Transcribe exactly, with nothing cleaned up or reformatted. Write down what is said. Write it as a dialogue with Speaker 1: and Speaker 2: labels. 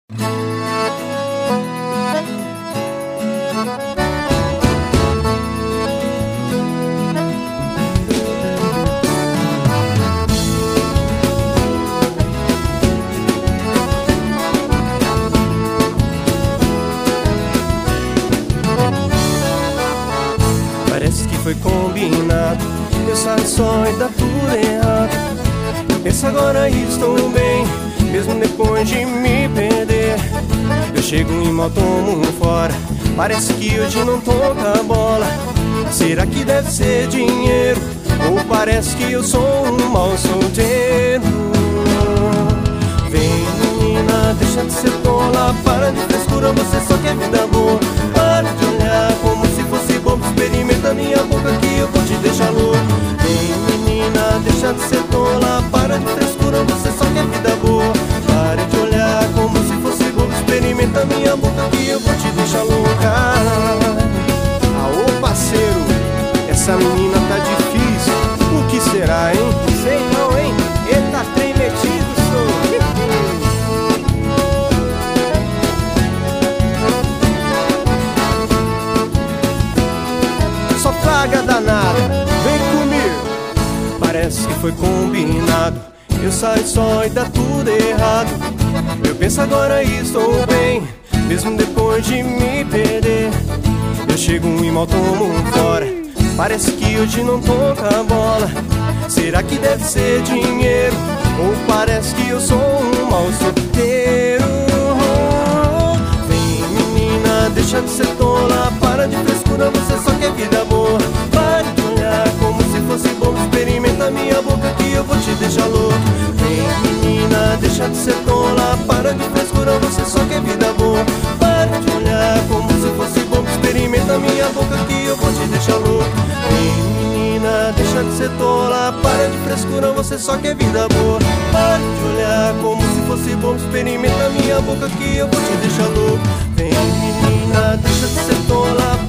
Speaker 1: Parece que foi combinado, eu saio só e dá tudo errado. Pensa agora estou bem, mesmo depois de me perder. Eu chego e mal tomo fora, parece que hoje não toca a bola. Será que deve ser dinheiro, ou parece que eu sou um mau solteiro? Vem menina, deixa de ser tola, para de frescura, você só quer vida boa. Para de olhar como se fosse bobo, experimenta minha boca que eu vou te deixar louco. Vem menina, deixa de ser tola, para de frescura, você só quer vida boa. Para de olhar como se fosse bobo, experimenta minha boca que eu vou te deixar louca. Aô parceiro, essa menina tá difícil, o que será, hein? Sei não, hein? Eita trem metido, sou. Só praga danada, vem comigo. Parece que foi combinado, eu saio só e dá tudo errado. Eu penso agora e estou bem, mesmo depois de me perder. Eu chego e mal tomo fora, parece que hoje não toca a bola. Será que deve ser dinheiro, ou parece que eu sou um mau solteiro? Vem menina, deixa de ser tola, para de frescura, você só quer vida boa. Pare de olhar como se fosse bobo, experimenta minha boca que eu vou te deixar louco. Vem menina, deixa de ser tola, para de frescura, você só quer vida boa. Pare de olhar como se fosse bobo, experimenta minha boca que eu vou te deixar louco. Vem menina, deixa de ser tola, para de frescura, você só quer vida boa. Pare de olhar como se fosse bobo, experimenta minha boca que eu vou te deixar louco. Vem menina, deixa de ser tola,